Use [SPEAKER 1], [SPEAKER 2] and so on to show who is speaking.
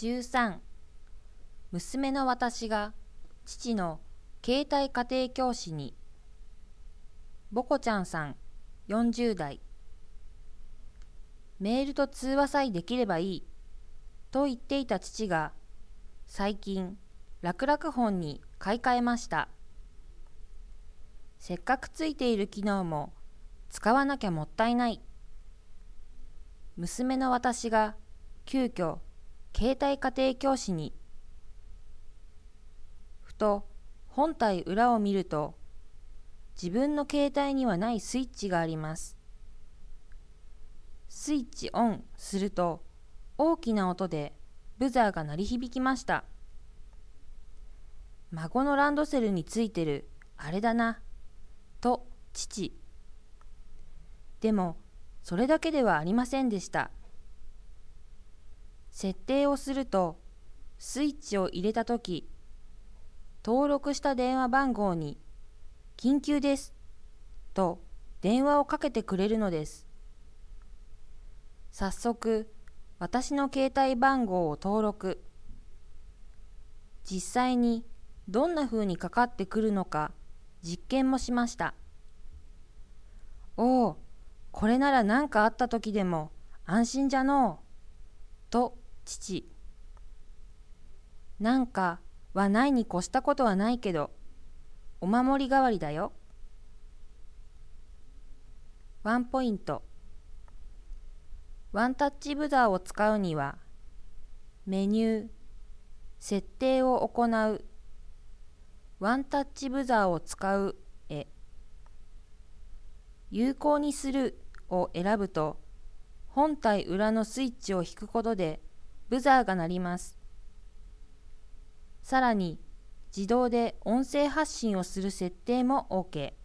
[SPEAKER 1] 13、娘の私が父の携帯家庭教師に。ぼこちゃんさん、40代。メールと通話さえできればいいと言っていた父が、最近、楽々本に買い替えました。せっかくついている機能も使わなきゃもったいない。娘の私が急遽携帯家庭教師に。ふと本体裏を見ると、自分の携帯にはないスイッチがあります。スイッチオンすると大きな音でブザーが鳴り響きました。孫のランドセルについてるあれだなと父。でもそれだけではありませんでした。設定をするとスイッチを入れたとき、登録した電話番号に緊急ですと電話をかけてくれるのです。早速私の携帯番号を登録。実際にどんな風にかかってくるのか実験もしました。おお、これなら何かあった時でも安心じゃのうと父。なんかはないに越したことはないけど、お守り代わりだよ。ワンポイント。ワンタッチブザーを使うには、メニュー、設定を行う、ワンタッチブザーを使うへ、有効にするを選ぶと、本体裏のスイッチを引くことでブザーが鳴ります。さらに、自動で音声発信をする設定も OK。